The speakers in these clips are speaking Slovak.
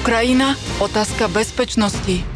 Ukrajina, otázka bezpečnosti.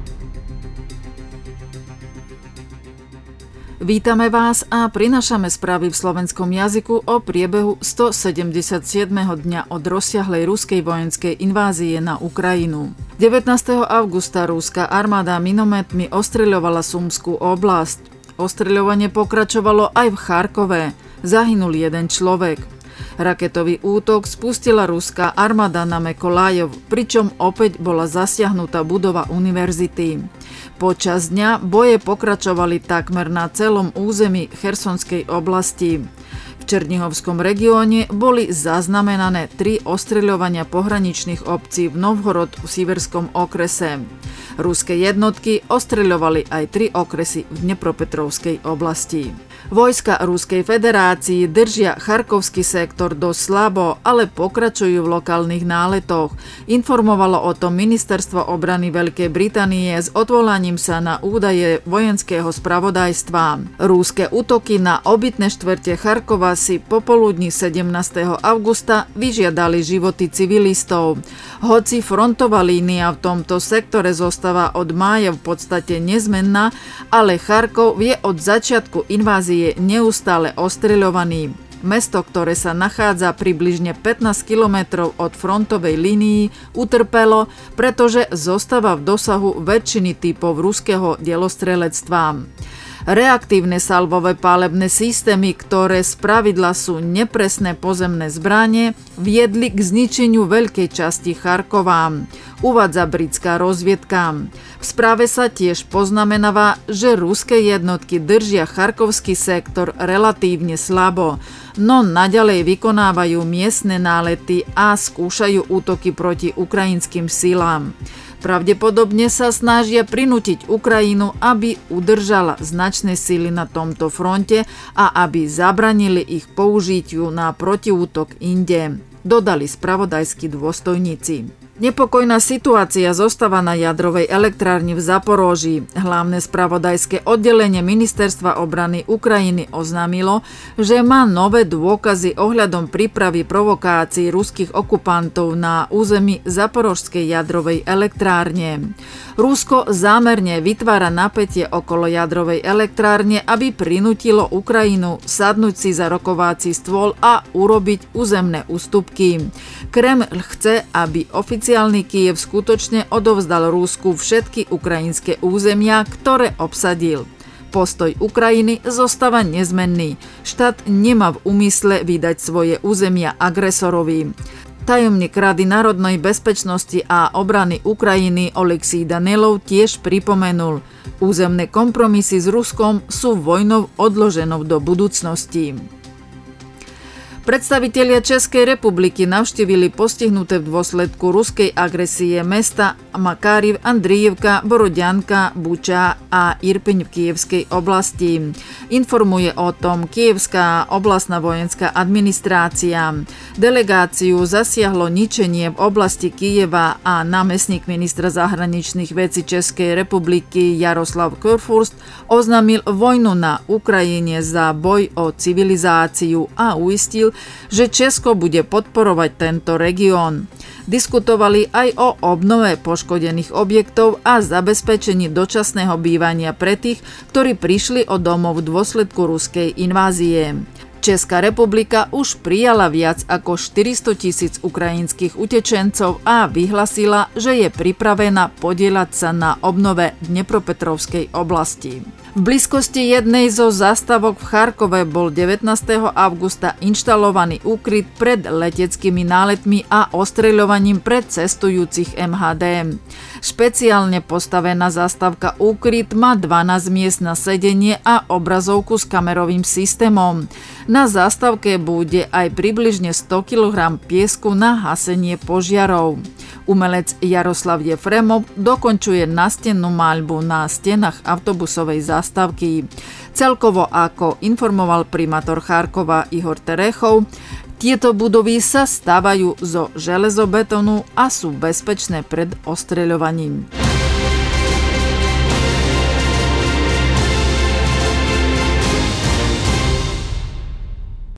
Vítame vás a prinášame správy v slovenskom jazyku o priebehu 177. dňa od rozsiahlej ruskej vojenskej invázie na Ukrajinu. 19. augusta rúska armáda minometmi ostreľovala Sumskú oblasť. Ostreľovanie pokračovalo aj v Charkove. Zahynul jeden človek. Raketový útok spustila ruská armáda na Mekolajov, pričom opäť bola zasiahnutá budova univerzity. Počas dňa boje pokračovali takmer na celom území Chersonskej oblasti. V Černihovskom regióne boli zaznamenané 3 ostreľovania pohraničných obcí v Novhorod v Siverskom okrese. Ruské jednotky ostreľovali aj 3 okresy v Dnepropetrovskej oblasti. Vojska Ruskej federácii držia Charkovský sektor dosť slabo, ale pokračujú v lokálnych náletoch. Informovalo o tom Ministerstvo obrany Veľkej Británie s odvolaním sa na údaje vojenského spravodajstva. Ruské útoky na obytné štvrte Charkova si popoludní 17. augusta vyžiadali životy civilistov. Hoci frontová línia v tomto sektore zostáva od mája v podstate nezmenná, ale Charkov je od začiatku invázie neustále ostreľovaný. Mesto, ktoré sa nachádza približne 15 kilometrov od frontovej línii, utrpelo, pretože zostáva v dosahu väčšiny typov ruského delostrelectva. Reaktívne salvové pálebné systémy, ktoré spravidla sú nepresné pozemné zbrane, viedli k zničeniu veľkej časti Charkova, uvádza britská rozviedka. V správe sa tiež poznamenáva, že ruské jednotky držia Charkovský sektor relatívne slabo, no naďalej vykonávajú miestne nálety a skúšajú útoky proti ukrajinským silám. Pravdepodobne sa snažia prinútiť Ukrajinu, aby udržala značné sily na tomto fronte a aby zabranili ich použitiu na protiútok inde, dodali spravodajskí dôstojníci. Nepokojná situácia zostáva na jadrovej elektrárni v Zaporoží. Hlavné spravodajské oddelenie Ministerstva obrany Ukrajiny oznámilo, že má nové dôkazy ohľadom prípravy provokácií ruských okupantov na území Zaporožskej jadrovej elektrárne. Rusko zámerne vytvára napätie okolo jadrovej elektrárne, aby prinútilo Ukrajinu sadnúť si za rokovací stôl a urobiť územné ústupky. Kreml chce, aby oficiálny Kyjev skutočne odovzdal Rusku všetky ukrajinské územia, ktoré obsadil. Postoj Ukrajiny zostáva nezmenný. Štát nemá v úmysle vydať svoje územia agresorovi. Tajomník Rady národnej bezpečnosti a obrany Ukrajiny Oleksij Danilov tiež pripomenul, územné kompromisy s Ruskom sú vojnou odloženou do budúcnosti. Predstavitelia Českej republiky navštívili postihnuté v dôsledku ruskej agresie mesta Makariv, Andrijevka, Borodianka, Buča a Irpiň v Kyjevskej oblasti. Informuje o tom Kyjevská oblastná vojenská administrácia. Delegáciu zasiahlo ničenie v oblasti Kyjeva a námestník ministra zahraničných vecí Českej republiky Jaroslav Kurfürst oznámil vojnu na Ukrajine za boj o civilizáciu a uistil, že Česko bude podporovať tento región. Diskutovali aj o obnove poškodených objektov a zabezpečení dočasného bývania pre tých, ktorí prišli o domov v dôsledku ruskej invázie. Česká republika už prijala viac ako 400 000 ukrajinských utečencov a vyhlasila, že je pripravená podieľať sa na obnove Dnepropetrovskej oblasti. V blízkosti jednej zo zastávok v Charkove bol 19. augusta inštalovaný úkryt pred leteckými náletmi a ostreľovaním pred cestujúcich MHD. Špeciálne postavená zastávka úkryt má 12 miest na sedenie a obrazovku s kamerovým systémom. Na zastávke bude aj približne 100 kg piesku na hasenie požiarov. Umelec Jaroslav Jefremov dokončuje nastennú maľbu na stenách autobusovej zastávky. Celkovo, ako informoval primátor Charkova Ihor Terechov, tieto budovy sa stavajú zo železobetónu a sú bezpečné pred ostreľovaním.